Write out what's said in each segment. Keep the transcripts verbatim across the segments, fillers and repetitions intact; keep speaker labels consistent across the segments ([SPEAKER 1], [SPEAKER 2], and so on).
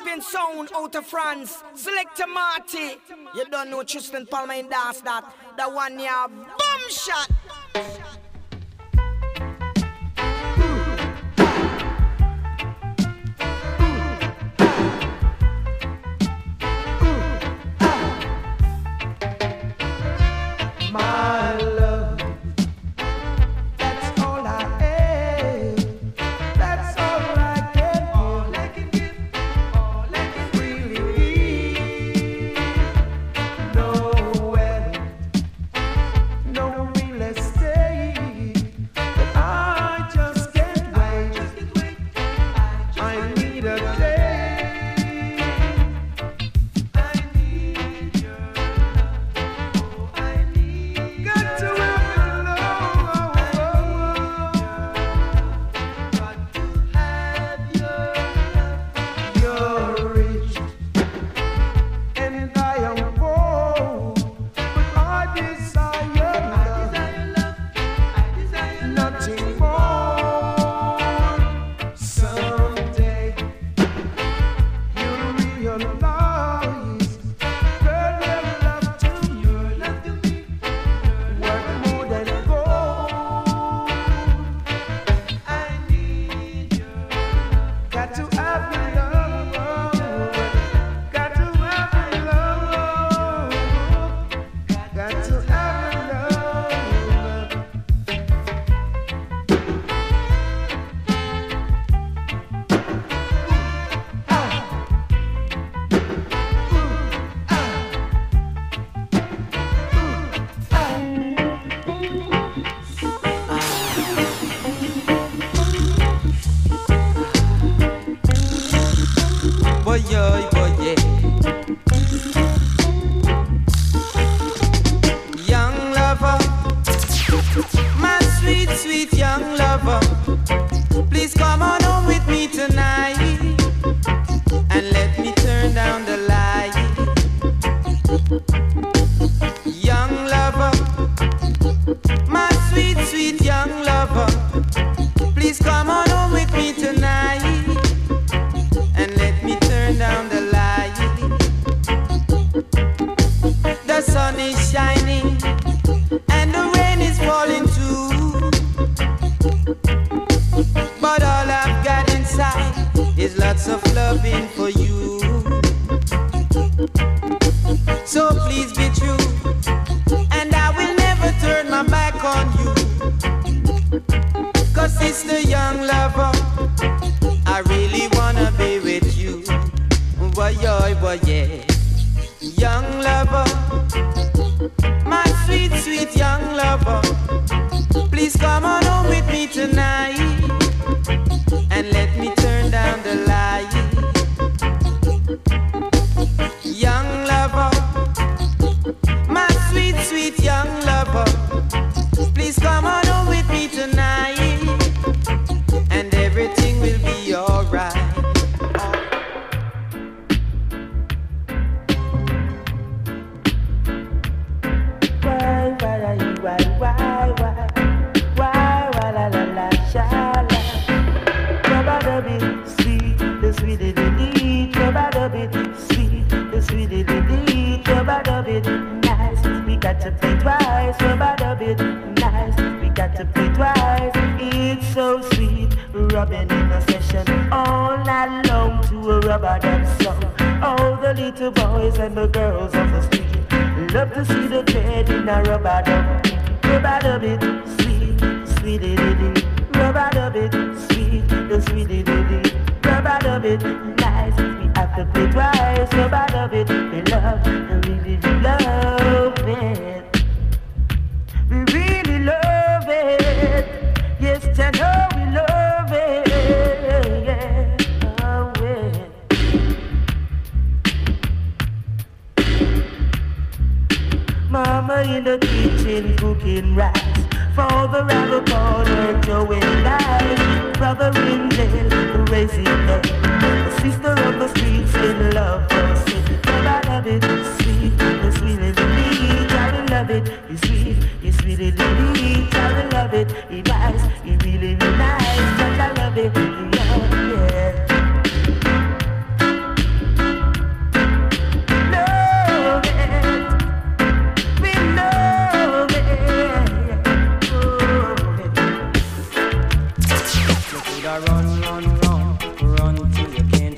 [SPEAKER 1] living sound out of France. Select a Marty. You don't know Tristan Palmer in dance that. That one yeah, boom shot.
[SPEAKER 2] My love, that's all I am. That's all I can. All I can give, all I can really give. No wealth, no real estate, but I just can't wait. I need a day.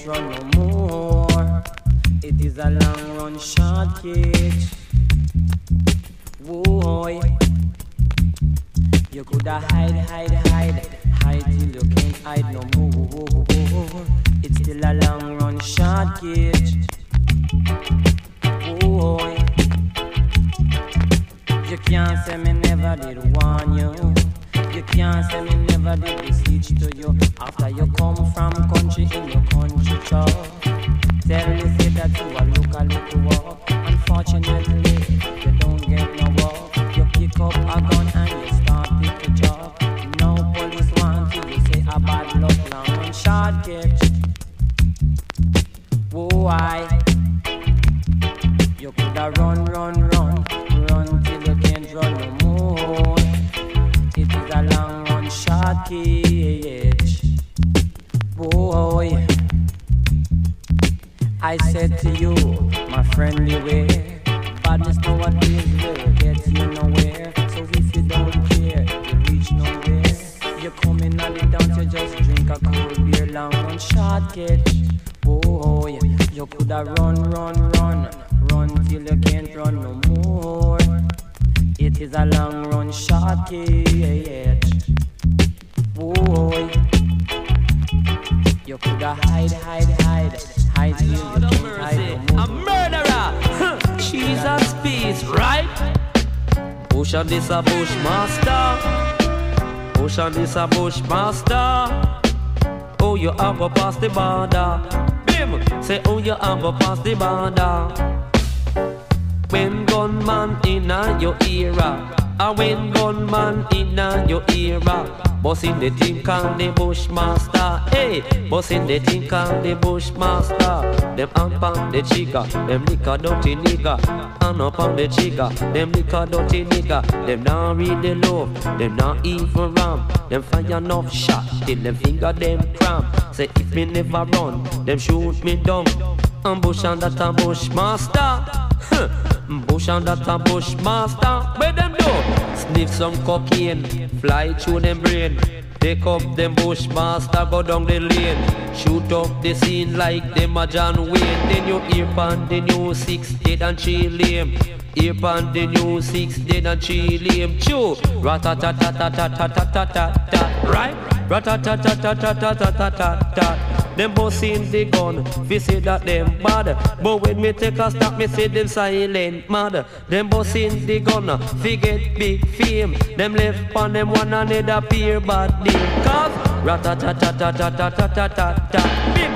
[SPEAKER 3] run no more. It is a long run, short cage. Boy, you coulda hide, hide, hide, hide till you can't hide no more. It's still a long run, short cage. Boy, you can't say me never did warn you. You can't say me never did beseech to you. After you come from country in your country talk, tell me say that you a look a little walk. Unfortunately, you don't get no walk. You pick up a gun and you start it to talk. No police want you, you say a bad luck now on short catch. Why? You coulda run, run, run, run till you can't run no more. It is a long run, short cage. Boy, I said to you, my friendly way, badness nowadays will get you nowhere. So if you don't care, you reach nowhere. You come in and it down, you just drink a cold beer, long run, short catch. Boy, you coulda run, run, run, run till you can't run no more. It is a long run, short cage. Boy, you coulda hide, hide, hide, hide till you can't hide no more. A murderer, Jesus peace, right? Push on this a bushmaster. Push on this a bushmaster. Oh, you have go past the border. Bim, say oh you have go past the border. When gunman inna your era, a when gunman inna your era, boss in the team call the bushmaster. Hey, boss in the team call the bushmaster. Them hand pon the trigger, them lick a dirty nigga. Hand up on the trigger, them lick a dirty nigga. Them not read the love, them not even ram. Them fire enough shot till them finger them cramp. Say if me never run, them shoot me down. Ambush and that a bushmaster. Bush and that a bushmaster. Where them do? Sniff some cocaine, fly through them brain. Take up them bushmaster, go down the lane. Shoot up the scene like them a John Wayne. Then you hear pan the new six dead and three lame. Hear pan the new six dead and three lame. Chew, rat-a-tat-tat-tat-tat-tat-tat-tat. Right? Rat-a-tat-tat-tat-tat-tat-tat-tat. Them boss in the gun, we say that them bad. But when me take a stop, me say them silent mad. Them boss in the gun, we get big fame. Them left on them one another peer bad name. Cause rat-a-tat-tat-tat-tat-tat-tat-tat. Bim,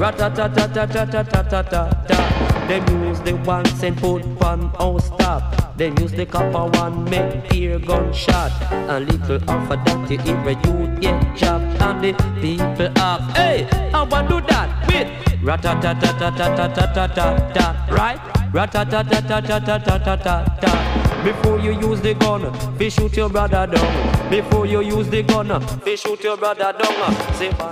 [SPEAKER 3] rat-a-tat-tat-tat-tat-tat-tat-tat. Them use the one cent put pan house stop. Then use the copper one make peer gunshot. And little after that you hear a youth get chopped. And the people ask, hey, I want to do that with rat-a-tat-tat-tat-tat-tat-tat-tat. Right? Rat-a-tat-tat-tat-tat-tat-tat-tat. Before you use the gun, we shoot your brother down. Before you use the gun, we shoot your brother down. Say man.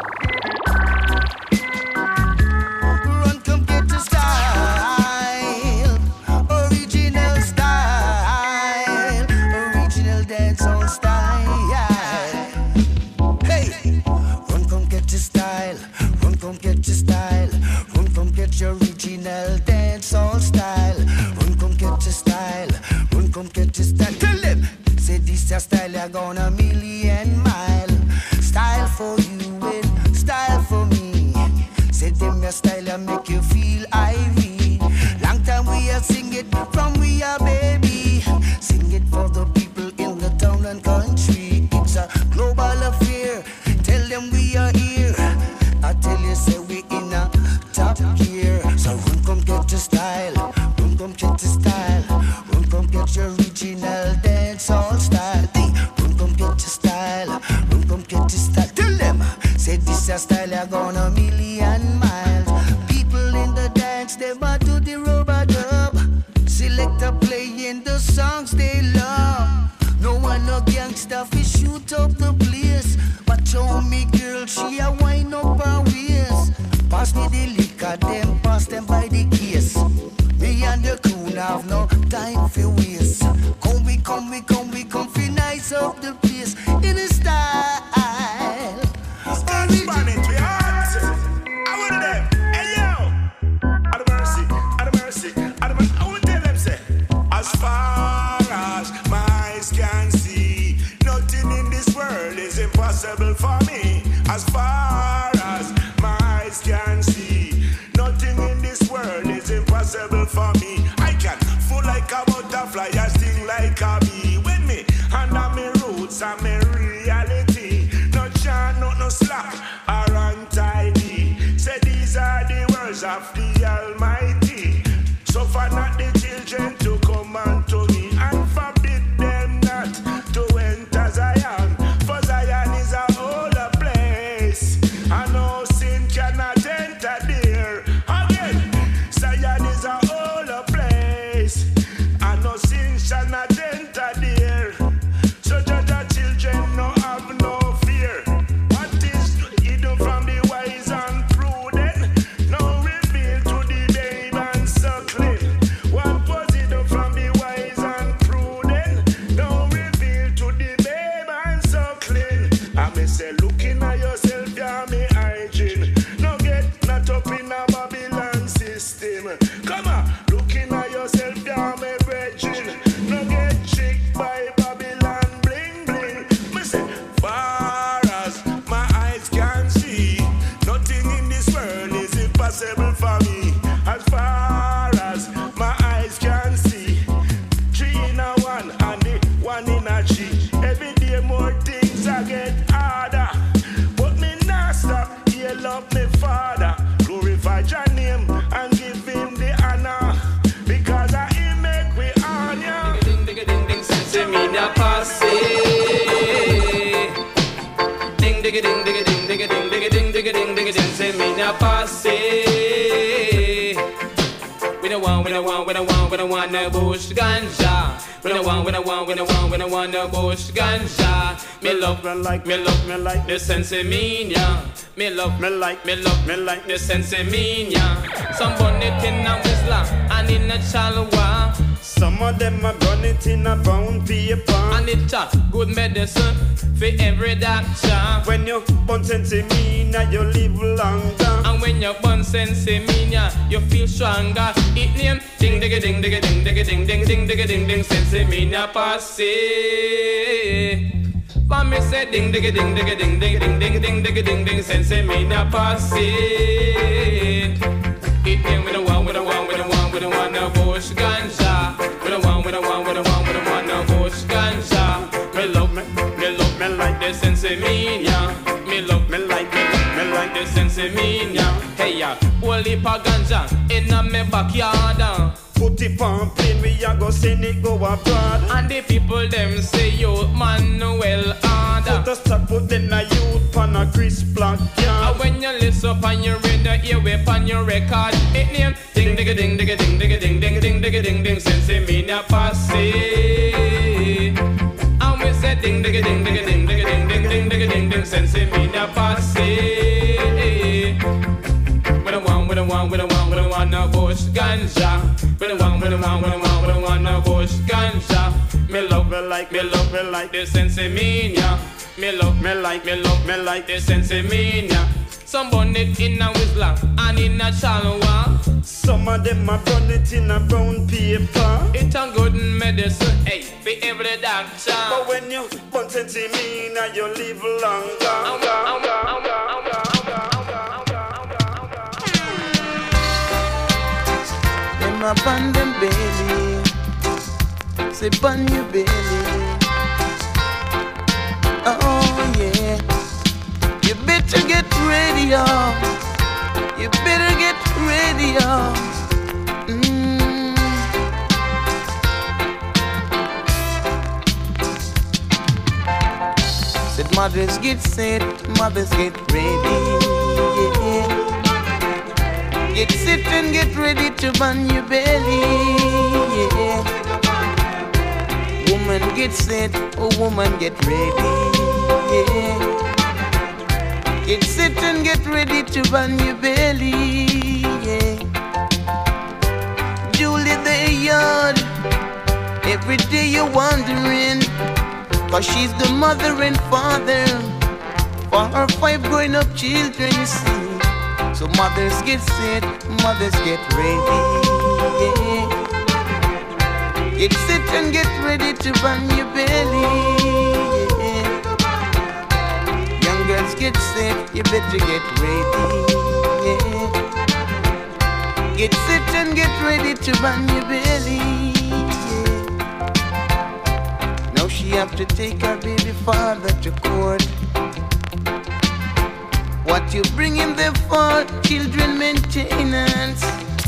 [SPEAKER 2] Your original dancehall style. Run, come get your style. Run, come get your style. Tell them, say this your style, you're gonna a million mile. Style for you and style for me. Say them your style, you make you feel ivy. Long time we are sing it from we are baby. Sing it for the people in the town and country. It's a global affair. Tell them we are here. I tell you, say we in a top gear. So run, come get your style. Run, come get your style. Run, come get your original dancehall style. Hey, run, come get your style. Run, come get your style. Tell them, say this your style, you're gonna a million miles. People in the dance, they want to the rubber dub. Selector playing the songs they love. No one no gangster, we shoot up the place. But show me girl, she a wind up her waist. Pass me the liquor, them pass them by the case. Me and the crew now have no time for waste. Come we come we come we come fi nice up the place in a style.
[SPEAKER 4] Spanish, we hot. I want it. eyes can see. Nothing in this world is impossible for me. I can fool like a butterfly, I sting like a bee. When me under me roots and me reality, no chant, no no slack or untidy. Say these are the words of the Almighty. Suffer not the children to come unto me, and forbid them not to enter Zion. For Zion is a holy place, and no sin cannot enter there. Again, Zion is a holy place, and no sin shall not enter there. So that the children no have no fear. What is hidden from the wise and prudent, no reveal to the babe and suckling. What was hidden from the wise and prudent, no reveal to the babe and suckling. I may say, looking at yourself, yeah, me hygiene. No get not up in a Babylon system. Come on, looking at yourself, yeah, me virgin. No get tricked by Babylon bling bling. Me say, far as my eyes can see, nothing in this world is impossible for me. As far as my eyes can see, three in a one and the one in a three. Every day more things I get harder, but me not stop. You love me, Father. Glorify your name and give him the honor, because I him make we honor.
[SPEAKER 3] Ding ding ding ding, sense me na passe. Ding ding ding ding ding ding ding ding ding ding ding ding, sense me na passe. We don't want, we don't want, we don't want, we don't want no bush ganja. We don't want, we don't want, we don't want, we don't want no bush ganja. Me love, me like, me love, me like the sense of mean ya. Me love, me like, me love, me like the sense of mean ya. Some burn it in a whistler and in a chalwa.
[SPEAKER 4] Some of them are run it in a brown paper,
[SPEAKER 3] And it's a good medicine for every doctor.
[SPEAKER 4] when you burn sensimina, you live longer.
[SPEAKER 3] And when you burn sensimina, you feel stronger. It name ding ding ding ding ding ding ding ding ding ding ding ding sensimina passe. For me say ding ding ding ding ding ding ding ding ding ding ding ding sensimina passe. It name we don't want, we don't want, we don't want, we don't want no bush ganja. We don't want, we don't want, we don't want, we don't want no bush ganja. Me love me, me love me like the sensimina. Me love me like me, me like the sensimina. Hey ya, whole heap of ganja in a me backyard. uh.
[SPEAKER 4] Put it on plane, we a go send it go abroad.
[SPEAKER 3] And the people them say yo man well hard.
[SPEAKER 4] Put a stop, put in a youth pan a crisp black
[SPEAKER 3] And
[SPEAKER 4] yard.
[SPEAKER 3] when you listen up on your radio, you whip on your record. It name ding ding ding ding ding ding ding ding ding ding ding ding ding sensimina passe. And we say ding ding ding ding ding ding ding ding ding ding ding ding sensimina passe. We don't want, we don't want, we don't want, we don't want no bush ganja. We don't want, we don't want, we don't want, we don't want no bush ganja. Me love, me like, me love, me like the sensimina. Me love, me like, me love, me like the sensimina. Some burn it in a whistler and in a chalwa.
[SPEAKER 4] Some of them are run it in a brown paper,
[SPEAKER 3] It's a good medicine, hey, for every doctor.
[SPEAKER 4] but when you burn sensimina, you live longer.
[SPEAKER 5] Them a bun them belly, say bun your belly. Oh yeah, you better get ready, oh. You better get ready, oh. Mm. Said mothers get set, mothers get ready. Yeah. Get set and get ready to burn your belly. Yeah. Woman get set, oh woman get ready. Yeah. Get set and get ready to burn your belly. Yeah. Julie the yard, every day you're wondering, cause she's the mother and father for her five growing up children, you see. So mothers get set, mothers get ready. Yeah. Get set and get ready to burn your belly. Yeah. Young girls get set, you better get ready. Yeah. Get set and get ready to burn your belly. Yeah. Now she have to take her baby father to court. What you bring him there for? Children maintenance.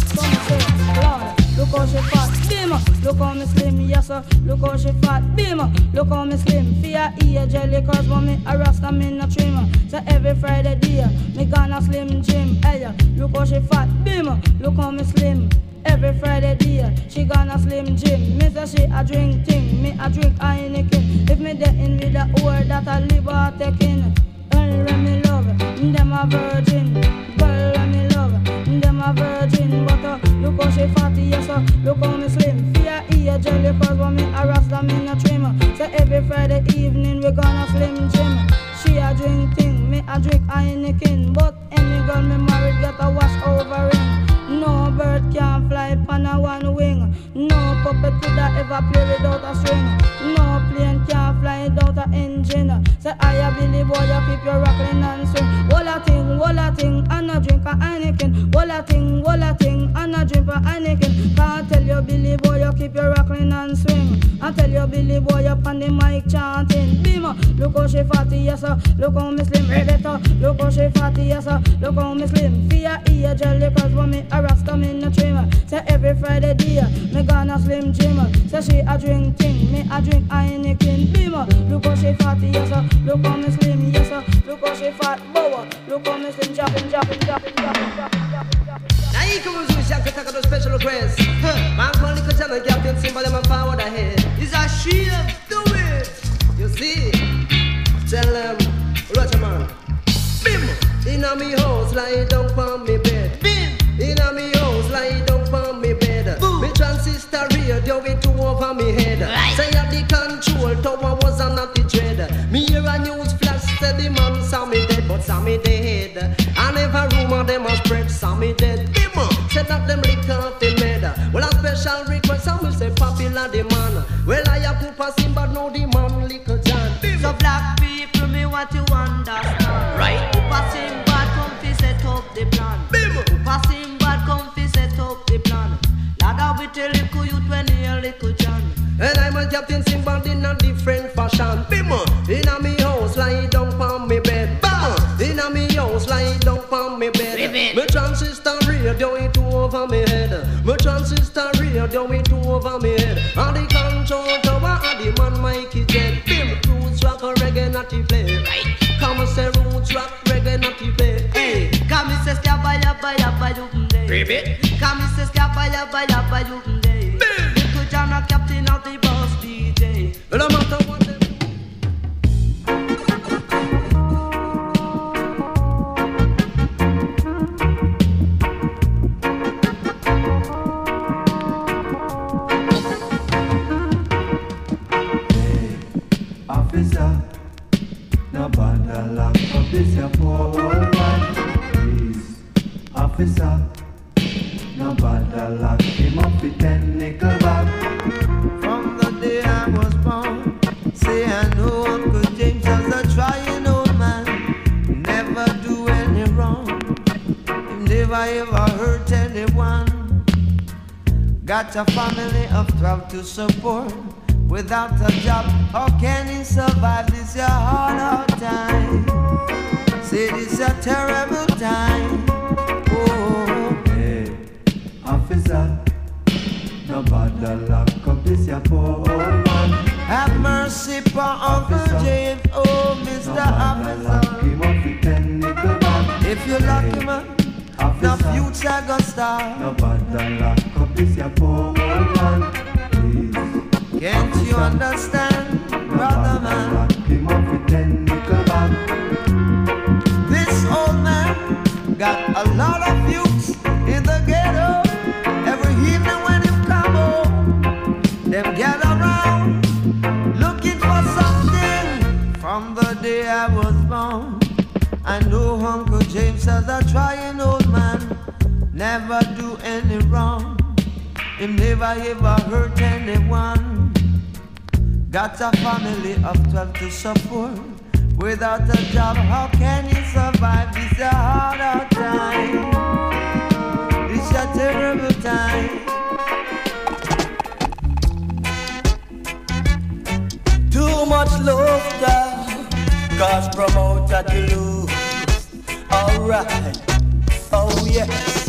[SPEAKER 6] Look how she fat, beam. Look how me slim, yes sir. Look how she fat, beam. Look how me slim. Fear ear jelly, cause when me a rasta me no trim. So every Friday day, me gonna slim gym. Hey, look how she fat, beam. Look how me slim. Every Friday day, she gonna slim gym. Me say she a drink thing, me a drink Heineken. If me dey in with a whore that a live or taking. Girl when me love, them a virgin. Girl when me love, them a virgin. But uh, look how she fatty, yes sir. Look how me slim. Fear ear jelly, cause when me a rasta me no trim. So every Friday evening we gonna slim gym. She a drink thing, me a drink Heineken. But any girl me married get a wash over ring. No bird can fly on a one wing. No puppet coulda ever play without a string. No plane can fly without a engine. Say I a Billy boy, you keep your rockin' and swing. Wall a thing, wall a thing, and a drink a Heineken. Wall a thing, wall a thing, and a drink a Heineken. Can't tell you Billy boy, you keep your rockin' and swing. I tell you Billy boy, up on the mic chanting. Beamer, look how she fatty, yes sir. Look how me slim, Redetta. Look how she fatty, yes sir. Look how me slim. Fear ear jelly, cause when me a rasta me no trim. Say every Friday day, me gonna slim gym. Say she a drink thing, me a drink Heineken. Beamer, look how she fatty, yes sir. Look how me slim, yes sir. Look how she fat, bower. Look how me slim, jumping, jumping, jumping, jumping, jumping, jumping.
[SPEAKER 7] Now you come with me, shall take a special request. Man, call the Kachana Captain Simba, them a forward ahead. It's a shield, do it. You see, tell them, watch a man. Bim, inna me house, lie down for me bed. Bim, inna me house, lie down for me bed. Boom. Me transistor radio it over me head. Right. Say at the control tower was a not the dread. Me hear a news flash, said the man saw me dead, but saw me dead. And every rumor them a spread, saw me dead. Bim, said that them lick off the med. Well a special request, some will say popular demand. Well I a poop a sim, but no the man lick a John.
[SPEAKER 8] So black people, me what you understand. Right. Poop a sim, bad come fi set up the plan.
[SPEAKER 7] Bim,
[SPEAKER 8] Poop a sim, bad come fi set up the plan. Lada we tell little youth when he a little John.
[SPEAKER 7] and I'm a Captain Simba in a different fashion. Bim, inna me house, lie down on me bed. Bam, inna me house, lie down on me bed.
[SPEAKER 8] Ribbit.
[SPEAKER 7] Me transistor radio it over me head. Me transistor radio it over me head. And the control tower and the man Mikey Jet. Bim, roots rock a reggae natty play.
[SPEAKER 8] Right.
[SPEAKER 7] Come say roots rock reggae natty play.
[SPEAKER 8] Hey, come say skaba ya ba ya ba you mde.
[SPEAKER 7] Ribbit.
[SPEAKER 8] Come say skaba ya ba ya ba you mde. Little John a captain of the boss D J.
[SPEAKER 7] No matter what they
[SPEAKER 9] officer, no bother lock up this your poor old man. Please, officer, no bother lock him up with ten nickel back.
[SPEAKER 5] From the day I was born, say I know Uncle James was a trying old man. Never do any wrong, him never ever hurt anyone. Got a family of twelve to support. Without a job, how can he survive this a hard, hard time? Say this a terrible time. Oh,
[SPEAKER 9] Hey, officer, no bother lock up this your poor old man.
[SPEAKER 5] have mercy upon Uncle
[SPEAKER 9] Officer.
[SPEAKER 5] James, oh
[SPEAKER 9] No
[SPEAKER 5] Mister
[SPEAKER 9] bother lock
[SPEAKER 5] Officer.
[SPEAKER 9] him up with ten nickel back.
[SPEAKER 5] If you lock him up, no
[SPEAKER 9] Officer,
[SPEAKER 5] future gonna start.
[SPEAKER 9] no bother lock up this your poor old man. Please.
[SPEAKER 5] Can't you understand, brother man?
[SPEAKER 9] Lock him up with ten nickel back.
[SPEAKER 5] This old man got a lot of youths in the ghetto. Every evening when him come home, them gather around looking for something. From the day I was born, I know Uncle James as a trying old man. Never do any wrong, him never ever hurt anyone. Got a family of twelve to support. Without a job, how can he survive this a hard, hard time? This a terrible
[SPEAKER 2] time. Too much laughter, cause promoter to lose. Alright, oh yes.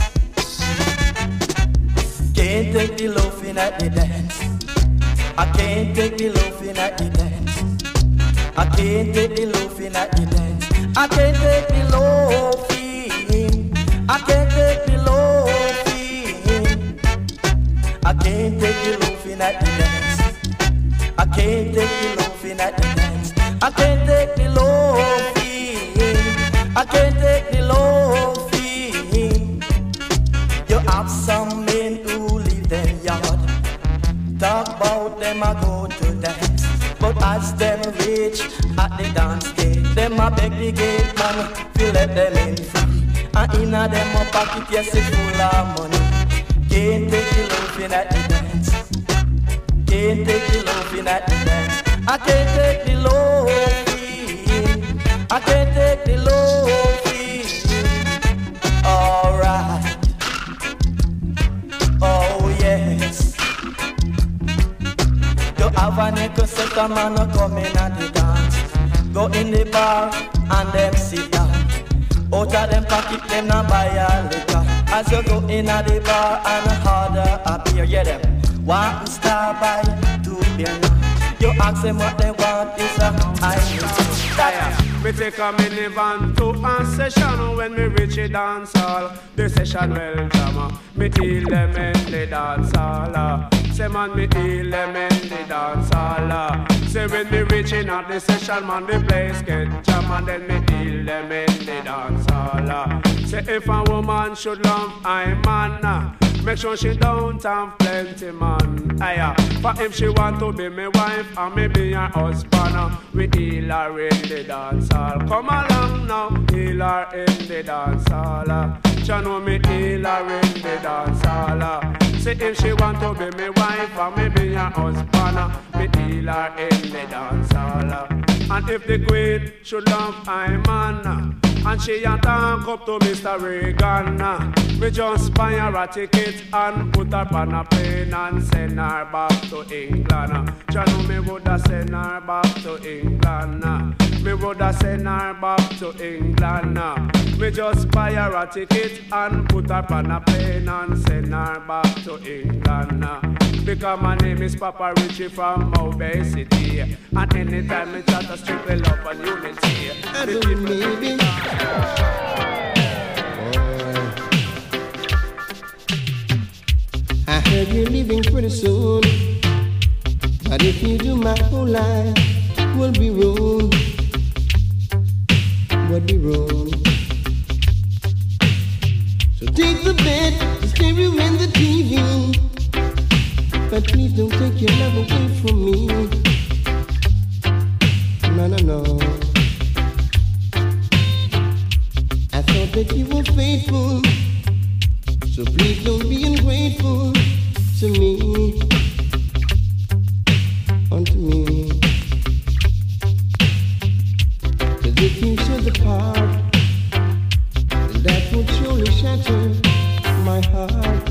[SPEAKER 2] Can't take the laughing at the dance. I can't take the laughing at the dance. I can't take the laughing at the dance. I can't take the laughing. I can't take the laughing. I can't take the laughing at the dance. I can't take the laughing at the dance. I can't take the laughing. I can't take the laughing. You have some men who leave them yard. Talk about them a go to dance. But as them reach at the dance gate, them a beg the gate man to let them in free. And inna them a pocket yes it's full of money. Can't take the laughing at the dance. Can't take the laughing at the dance. I can't take the laughing. I can't take the laughing. Alright. Oh yes. You have a nickel set a man a come in at the dance. Go in the bar and them sit down. Out of them pocket them not buy a liquor. As you go in at the bar and order a beer, yeah them want to start by two beer now. You ask them what they want is a time.
[SPEAKER 4] Me take a minivan to a session when me reach the dance hall. The session well drama. Me heal them in the dance hall. Say man me heal them in the dance hall. Say when me reaching at the session man the place get jam and then me heal them in the dance hall. Say if a woman should love I man, make sure she don't have plenty man. Aya, for if she want to be my wife and me be her husband, we heal her in the dance hall. Come along now, heal her in the dance hall. She know me heal her in the dance hall. Say if she want to be my wife and me be her husband, me heal her in the dance hall. And if the queen should love I man, and she a talk up to Mister Reagan, me just buy her a ticket and put her on a plane and send her back to England. You know me woulda send her back to England. Me woulda send her back to England. Me just buy her a ticket and put her on a plane and send her back to England. Because my name is Papa Richie from Mobile City, and anytime me chat a strictly love and unity.
[SPEAKER 10] The people I heard you're leaving pretty soon, but if you do, my whole life will be ruined. Will be ruined. So take the bed, the stereo and the T V, but please don't take your love away from me. No, no, no. I thought that you were faithful, so please don't be ungrateful to me, unto me. Cause if you should depart, then that would surely shatter my heart.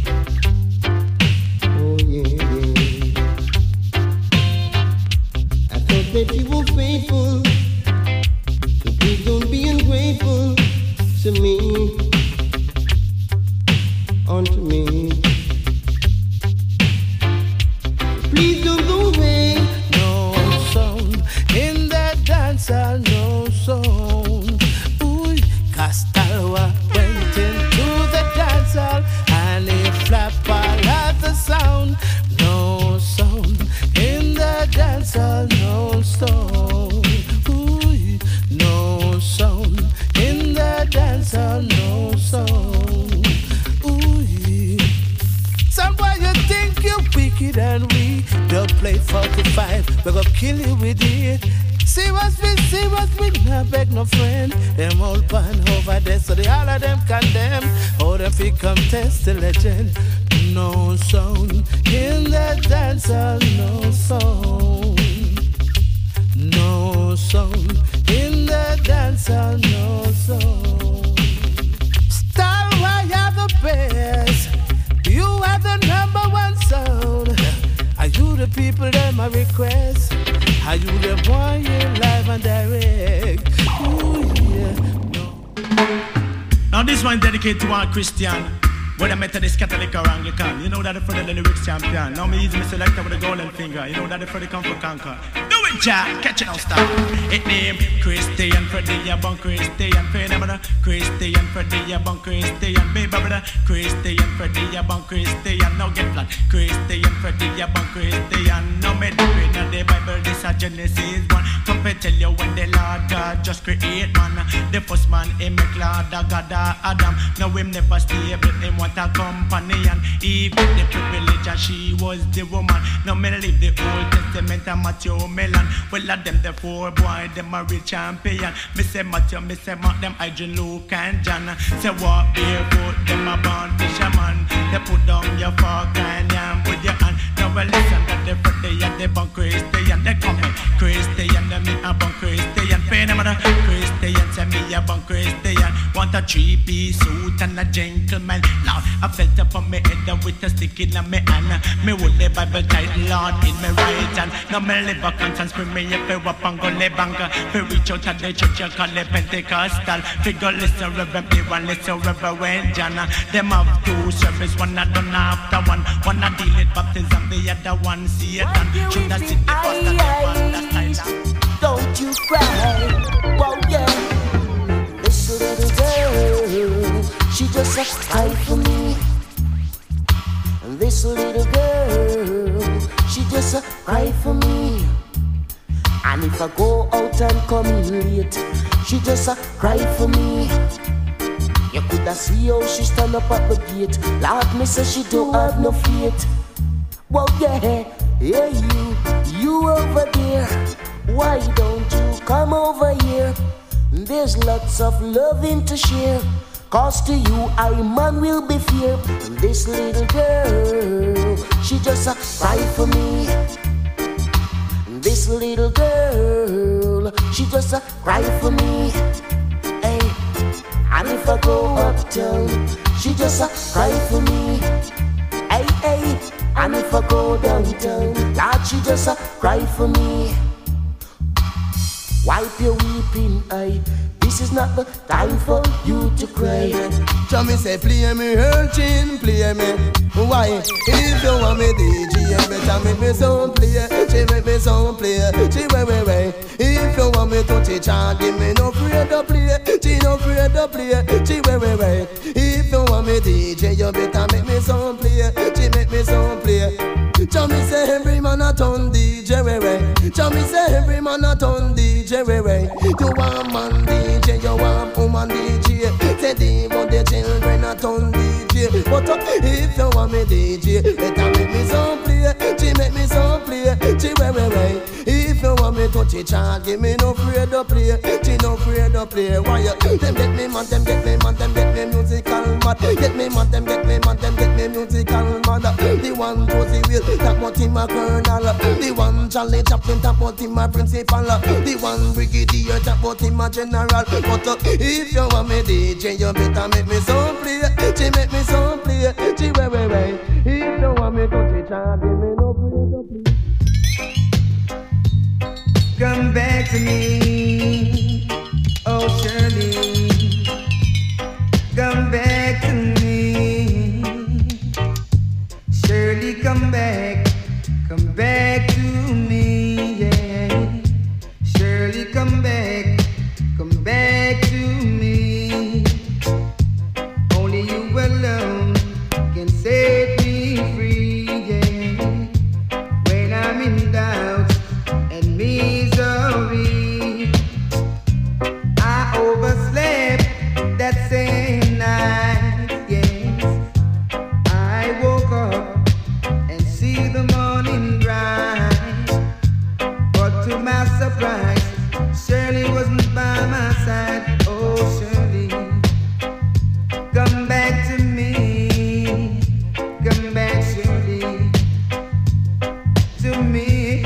[SPEAKER 10] Oh yeah, yeah. I thought that you were faithful, so please don't be ungrateful to me, unto me. Please don't go away.
[SPEAKER 5] No sound in the dance hall, no sound. Ooh, Castalwa went into the dance hall and he flapped all of the sound. No sound in the dance hall, no sound. Ooh, no sound in the dance hall, no sound. Ooh, some boy you think you're wicked and we don't play forty-five. We gon' kill you with it. See what's we, see what we not beg no friend. Them old pan over there, so the all of them condemn. How them fi contest the legend. No sound in the dance hall, no sound. No sound in the dance hall, no sound. Star, why are the best?
[SPEAKER 11] Are you the boy here live and direct? Ooh, yeah.
[SPEAKER 12] Now this one dedicated to one Christian, whether Methodist, Catholic or Anglican. You know that for the lyrics champion. Now me easy me selector with a golden finger. You know that for the come for conquer. Do it, Jack. Catch it now, stop. It name Christian Freddy, a bun Christian phenomenal. Christian Freddy, a bun Christian baby brother. Christian Freddy, a bun Christian. Now get flat. Christian Freddy, a bun Christian. Now me do it in the Bible. This a Genesis one. Come to tell you when the Lord God just create man. The first man he make Lord God Adam. Now him never stable. Him want a companion. Eve with the privilege and she was the woman. Now me live the Old Testament and Matthew Melon. Well of them the four boy, them a real champion. Me say Matthew, me say Mark, them Adrian, Luke and John. Say what barefoot, them a born fisherman. They put down your fork and yam with your hand. Now well listen that the Friday and the bun Christian. They come in Christian, them me a bun Christian. Phenomenal Christian, say me a bun Christian. Want a three-piece suit and a gentleman. Lord, I felt up on me head with a stick in my hand. Me hold the Bible tight, Lord, in my right hand. Now me live a conscience for me if I wap and go le banga. Fi reach out to the church you call it Pentecostal. Fi go listen Reverend P one, listen Reverend John. Them have two service, one a done after one. One a deal with baptism, the other one Satan. Should I sit the first and the one that's silent?
[SPEAKER 2] Don't you cry, whoa yeah. This little girl, she just a cry for me. And this little girl, she just a cry for me. And if I go out and come in late, she just a cry for me. You coulda see how she stand up at the gate. Lord, me say she don't have no faith. Well, yeah, yeah, you, you over there. Why don't you come over here? There's lots of loving to share. Cause to you, I man will be fear. And this little girl, she just a cry for me. And this little girl, she just a cry for me. Hey, and if I go uptown, she just a cry for me. Hey, hey, and if I go downtown, Lord, she just a cry for me. Wipe your weeping eye. This is not the time for you to cry.
[SPEAKER 10] Johnny say play me urging, play me. Why? If you want me D J, you better make me some play. She make me some play. She way way way. If you want me to teach her, give me no afraid to play. She no afraid to play. She way way way. If you want me D J, you better make me some play. She make me some play. Johnny say every man a turn D J way way. Johnny say every man a turn D J way way. You want man D J, you want woman D J. Say the but the children a turn D J. But uh, if you want me D J, better make me some play. She make me some play. She way way way. If you want me to teach her, give me no afraid to play. She no afraid to play. Why you? Them get me mad, them get me mad, them get me musical mad. Get me mad, them get me mad, them get me musical mad. The one Josie Will, that what him a colonel. The one Charlie Chaplin, that what him a principal. The one brigadier, that what him a general. But uh, if you want me D J, you better make me some play. She make me some play. She way way way. If you want me to teach her, give me no play to play.
[SPEAKER 13] Come back to me, oh Shirley. Come back to me, Shirley. Come back, come back to me, yeah. Shirley, come back, come back to me. Only you alone can set me free, yeah. When I'm in doubt and misery, I overslept that same night, yes. I woke up and see the morning rise, but to my surprise, Shirley wasn't by my side. Oh Shirley, come back to me, come back Shirley, to me.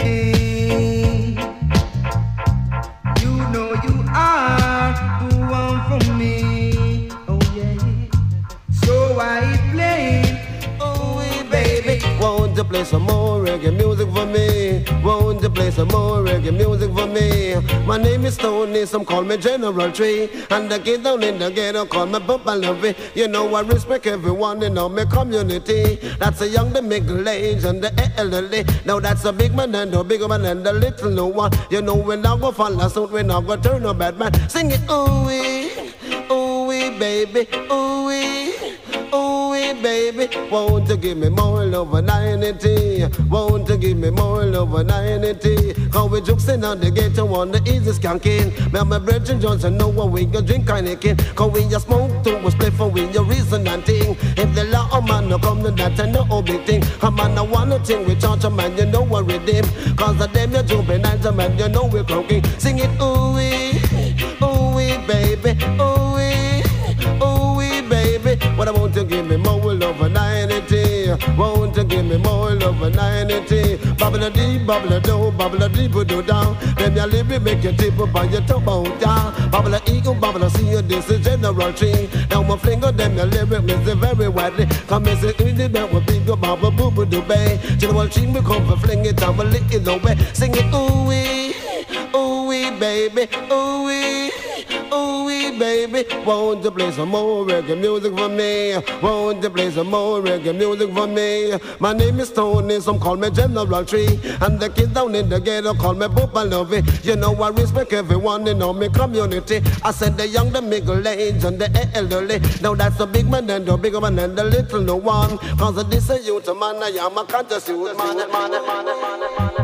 [SPEAKER 13] You know you are the one for me, oh yeah. So I play, oh baby,
[SPEAKER 2] won't
[SPEAKER 10] you play some more reggae music for me? Won't you play some more reggae music for me? My name is Tony, some call me General Tree, and the kid down in the ghetto call me Papa Lovey. You know I respect everyone in all my community. That's a young, the middle age, and the elderly. Now that's a big man and the big man and the little no one. You know when I go follow suit, when I go turn a bad man. Sing it, ooh-wee, ooh-wee, baby, ooh-wee, ooh-wee, baby. Won't you give me more love than ninety? Won't you give me more love than ninety? Cause we juxing on the ghetto on the easy skanking. Me my brethren Johnson know what we go drink Heineken. Cause we just smoke too much play for we your reason and thing. If the law of man no come to that and no big thing. A man no want to thing we charge a man you know what redeem. Cause the them you jumping and the man you know we're croaking. Sing it ooh-wee, ooh-wee, baby, ooh-wee, ooh-wee, baby. What I want to give me more love than ninety? Won't you give me more love than ninety? Bubble a dee, bubble a do, bubble a dee, do down. Then you live it, make your tip up on your top out down. Bubble a eagle, bubble a see you, this is General Tree. Now my finger, them your lyric, miss it very widely. Come and say, in the bed, we'll big up, bubble, boo, boo, do, bay. General Tree, we come for fling it, and we'll lick it away. Sing it, ooh-wee, ooh-wee, baby, ooh-wee, ooh-wee, baby. Won't you play some more reggae music for me? Won't you play some more reggae music for me? My name is Tony, some call me General Tree, and the kids down in the ghetto call me Papa Lovey. You know I respect everyone in all my community. I said the young, the middle age, and the elderly. Now that's the big man and the big man and the little no one. Cause this is youth man, I am a conscious youth man, man, man, man, man, man.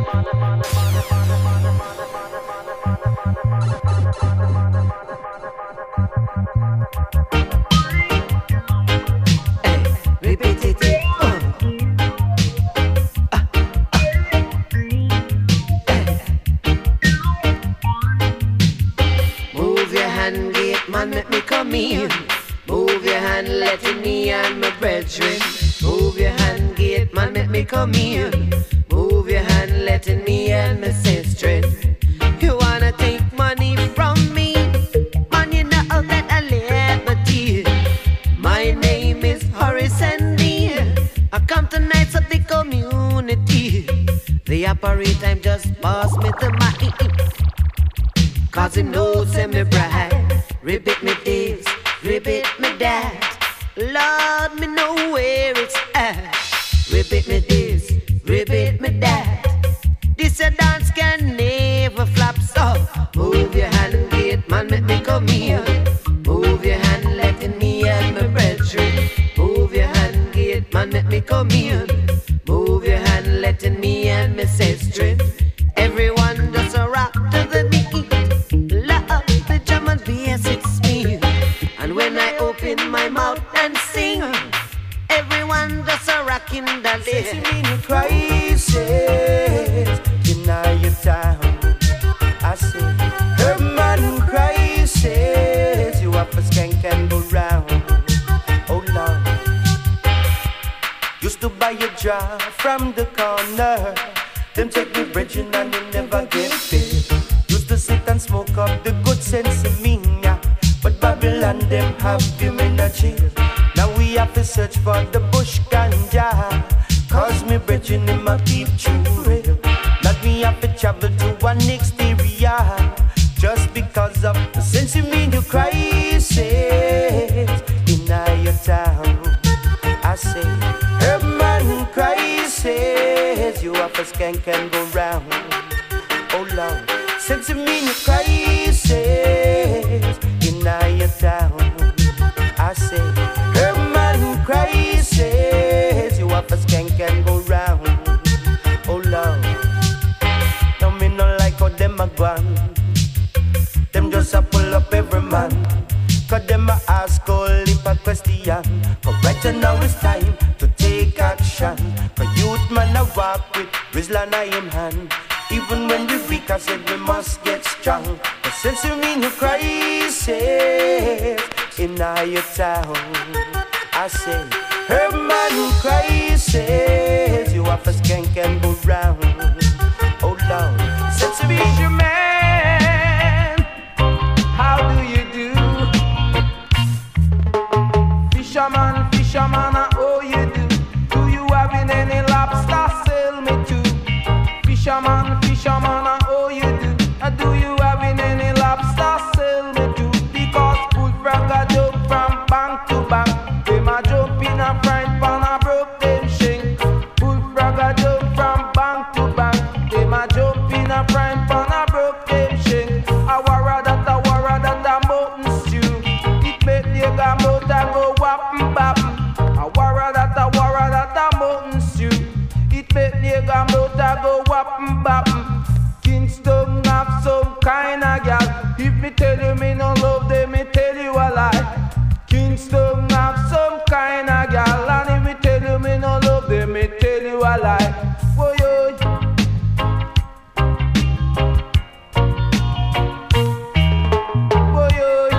[SPEAKER 14] Man, let me come in. Move your hand, letting me and my brethren. Move your hand, gate man, let me come in. Move your hand, letting me and my sister. You wanna take money from me? Man, you know that I liberty. My name is Horace Andy. I come to nights of the community. The operate time just pass me the mic. Cause he knows him me bright. Ribbit me this, ribbit me that. Lord, me know where it's at. Ribbit me this, ribbit me that. This a dance can never flop. So move your hand, gate man, make me come here. Move your hand, letting me and my brethren. Move your hand, gate man, make me come here. Move your hand, letting me and my sister. Everyone just a rock to the beat. It's me, and when I open my mouth and sing, everyone just a rocking the lid.
[SPEAKER 15] Since you mean your crisis, deny your time. I say, her man crisis, you have a skank and go round. Oh Lord, used to buy a jar from the corner, then take me bridging and you never get paid. Used to sit and smoke up the good sense of me. But Babylon them have him in a jail. Now we have to search for the bush ganja. Cause me brethren him a keep true real. Not me have to travel to one exterior. Just because of the sense you mean you crisis in your town. I say, urban crisis, you have a skank and go round. Oh Lord, sense you mean you crisis in your town. I say, urban crisis, you have a skank and go round. Oh Lord, now me no like how them a gone. Them just a pull up every man. Cause them a ask all heap a question. But right now it's time to take action. For youth man a walk with Rizla na him hand. Even when we weak I said we must get strong. But since you mean you crisis in your town, I say, urban crisis, you have a skank and go round. Oh Lord, since you mean your man, how do you do? Fisherman, fisherman, how you do? Do you having any lobster
[SPEAKER 13] in a frying pan, I broke them shank. Bullfrog a jump from bank to bank. Them a jump in a frying pan, I broke them shank. A warra that a warra that a mountain stew. It make the ga motor go wap and bap. A warra that a warra that a mountain stew. It make the ga motor go wap and bap. Kingston have some kind of gal. If me tell you me no love them, me tell you a lie. Kingston have some kind of gal, and if me tell you me no love them, me tell you a lie. Boy, yo. Boy, yo.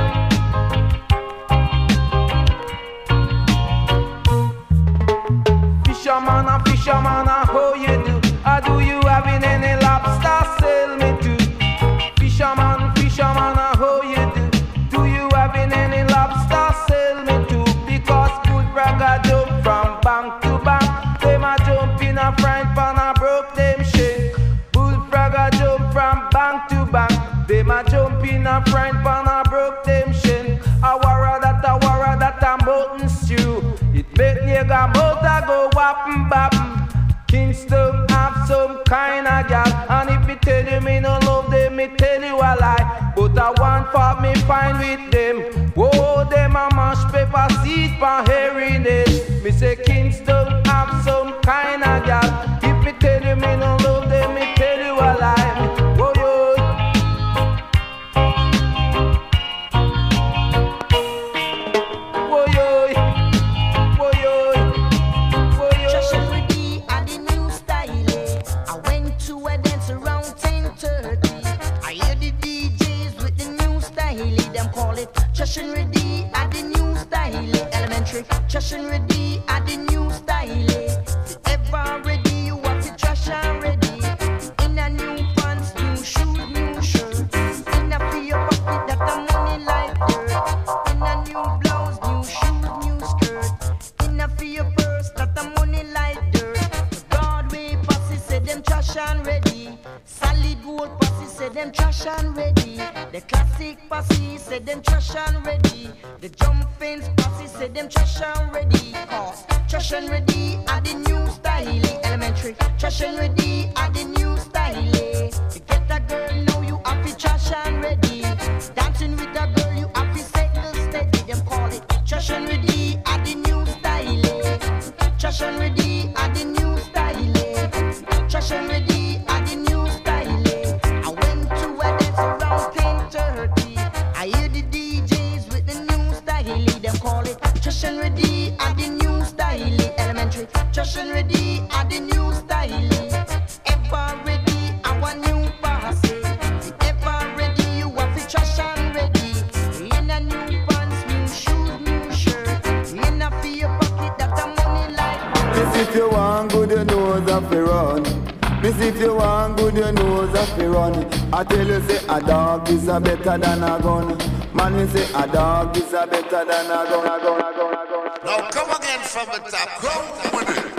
[SPEAKER 13] Fisherman, a fisherman, a how you do? Or do you having any lobster? Sell me to. Fisherman, fisherman, a how you do? Do you having any lobster? Sell me to. Because bullfrog a jump from bank to bank. Them a jump in a frying pan, a broke them shank. Bullfrog a jump from bank to bank. Them a jump in a frying pan, a broke them shank. A warra that a warra that a mountain stew. It make nigga motor go wap and bap. Kingston have some kind of gal, and if me tell you me no love them, me tell you a lie. But I want for me fine with them. Whoa, them a mash pepper seed for hearing it. Me say Kingston have some kind of gal. If me tell you me no love them, me tell you a lie. Whoa, yo. Whoa, yo. Whoa, yo. Whoa, yo.
[SPEAKER 16] Trushin' Ready and the new style. I went to a dance around ten thirty. I hear the D Js with the new style. Them call it Trushin' Ready and the new style. Elementary. Trushin' Ready and the new style. If ever ready, you want to trash and ready. In a new pants, new shoes, new shirt. In a for your pocket that the money like dirt. In a new blouse, new shoes, new skirt. In a for your purse that the money like dirt. Broadway posse said them trash and ready. Solid gold posse said them trash and ready. The classic posse said them trash and ready. The jump fence posse said them trash and ready. Cause trash and ready are the new style. Elementary. Trash and ready are the new style. To get a girl now you have to trash and ready. Dancing with a girl you have to settle steady. Them call it trash and ready are the new style. Trash and ready are the new style. Trash and ready are the new style. I went to a dance around ten thirty. I hear the D Js with the new style. Them call it trash and ready are the new style. Elementary. Trash and ready are the new style. Ever ready, I want new posse. Ever ready, you have to trash and ready. In a new pants, new shoes, new shirt. In a for your pocket that the money like.
[SPEAKER 10] Miss, if you want good, you know that you run. Miss, if you want good, you know that you run. I tell you, say a dog is a better than a gun. Man, we say a dog is a better than a gun, a gun, a gun, a gun.
[SPEAKER 17] Now come again from the top, come with it.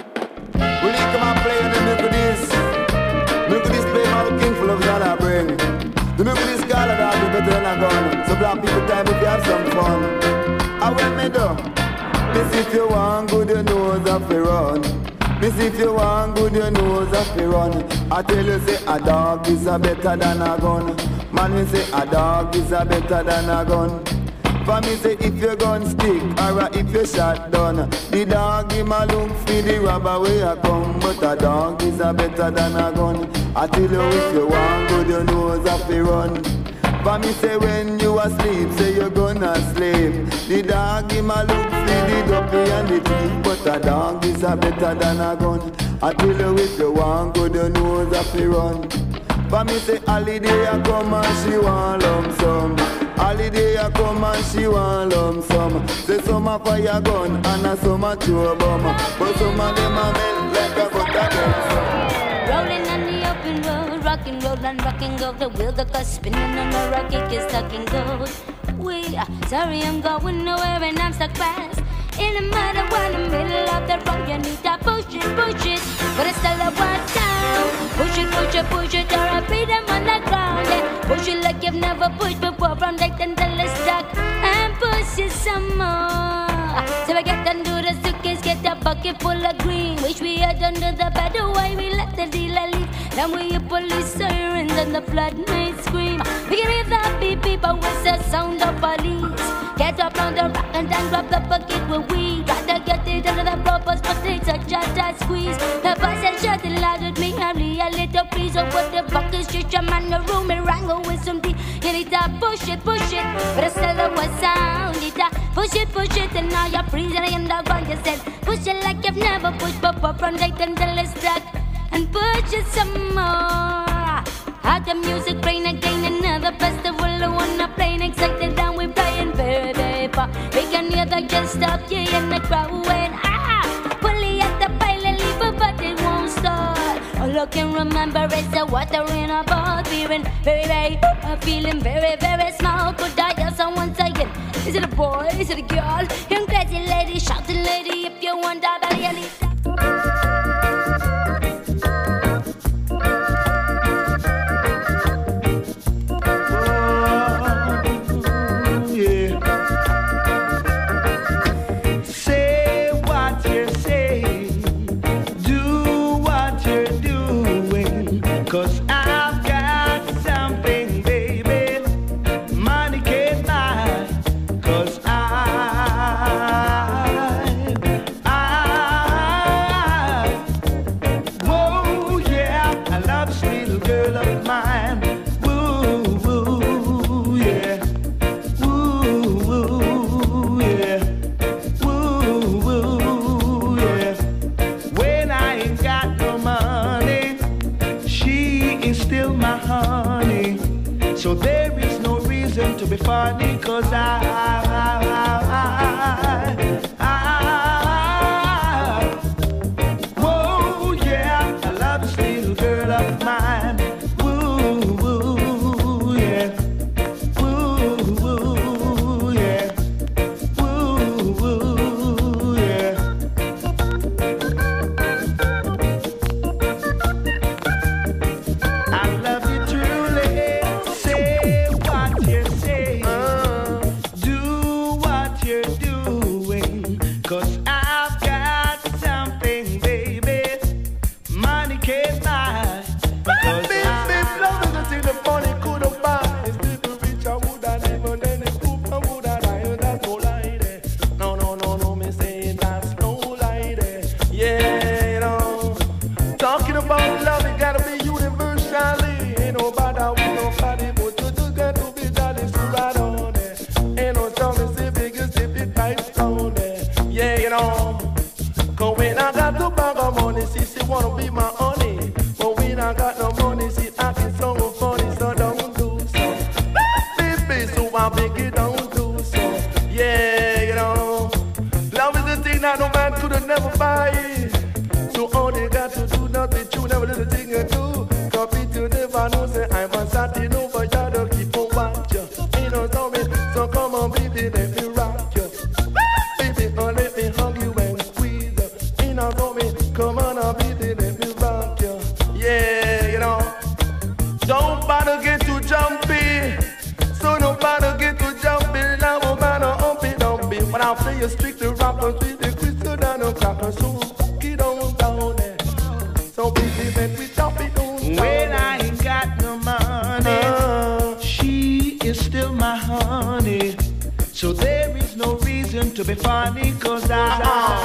[SPEAKER 10] Will you come and play in the milk of this? Milk of this play my king full of God I bring. The milk of this God I got is better than a gun. So black people time if you have some fun. I went me down. Miss, if you want good, you know that you run. Miss, if you want good, you know that you run. I tell you, say a dog is a better than a gun. Man, we say a dog is a better than a gun. For me say if your gun stick or if your shot done, the dog him a look for the robber where I come. But a dog is a better than a gun. I tell you if you want good, you know that you run. For me say when you asleep, say you gonna sleep. The dog him a look for the duppy and the thief. But a dog is a better than a gun. I tell you if you want good, you know that you run. For me say holiday a come and she want lump sum. Holiday a come and she want lump sum. Say some a fire gun and a some a chew bomb. But some of them a melt like a butter gun.
[SPEAKER 18] Rolling on the open road, rockin' roll and rockin' go. The wheel that goes spinning on the rocket is stuck in gold. We are sorry I'm going nowhere and I'm stuck fast in the mud. I'm in the middle of the road. You need to push it, push it, but it's still a one down. Push it, push it, push it, or I beat them on the ground. Yeah. Push it like you've never pushed before. From like until it's stuck and push it some more. So we get get under the suitcase, get a bucket full of green. Wish we had under the bed, why we let the dealer leave. Then we hear police sirens and the flood might scream. We can hear that beep beep, but what's the sound of police? Get up on the rock and then grab the bucket with we. Gotta get it under the purpose, but it's a jar tight squeeze. The bus said shut it loud with me, hurry a little please. Oh, what the bucket, stretch your man, the room and wrangle with some tea. You need to push it, push it, but I still don't want sound. You need to push it, push it, and now you're freezing in the ground. You said push it like you've never pushed, but pop from right until it's stuck. And push it some more. Had the music playing again, another festival. I wanna play excited and we playing baby. We can hear the just stop you in the crowd when ah, pulley at the pilot lever, but it won't start. All I can remember is the water in a ball, feeling very, very, uh, feeling very, very small. Could I hear someone saying, is it a boy, is it a girl? Young crazy lady, shouting lady, if you want that belly, I need that.
[SPEAKER 15] So there is no reason to be funny, cause I, I, I, I, whoa, yeah, I love this little girl of mine. Woo, woo, yeah, woo, woo, yeah, woo, woo, yeah. I love you truly. Wanna be my honey, but when I got no money, she acting so funny, so don't do so. Baby, so I beg you don't do so. Yeah, you know, love is the thing that no man could have never buy. So all you got to do, nothing true, never do the thing you do. Copy to never know, say I'm a satin over you, to keep on watch you. Ain't no sorry, so come on, baby, let me rock you. Baby, oh, let me hug you and squeeze you. Ain't no sorry, come on, I'll be. Yeah, you know, don't bother get too jumpy. So no bother get too jumpy. Now no bother humpy dumpy. But I'll play a strict rapper with the crystal down the cracker. So get on down there. So baby, let me jump it on down.
[SPEAKER 19] When I ain't got no money, uh, she is still my honey. So there is no reason to be funny, cause I, I